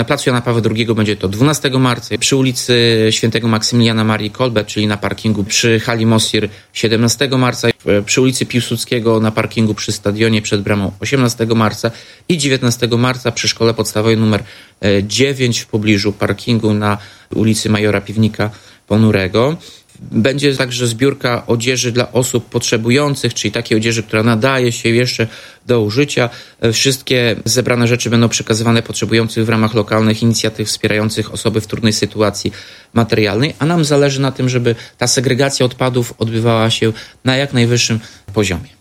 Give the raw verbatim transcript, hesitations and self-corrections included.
Na placu Jana Pawła drugiego będzie to dwunastego marca, przy ulicy Świętego Maksymiliana Marii Kolbe, czyli na parkingu przy hali Mosir siedemnastego marca, przy ulicy Piłsudskiego na parkingu przy stadionie przed bramą osiemnastego marca i dziewiętnastego marca przy szkole podstawowej numer dziewięć w pobliżu parkingu na ulicy Majora Piwnika Ponurego. Będzie także zbiórka odzieży dla osób potrzebujących, czyli takiej odzieży, która nadaje się jeszcze do użycia. Wszystkie zebrane rzeczy będą przekazywane potrzebującym w ramach lokalnych inicjatyw wspierających osoby w trudnej sytuacji materialnej, a nam zależy na tym, żeby ta segregacja odpadów odbywała się na jak najwyższym poziomie.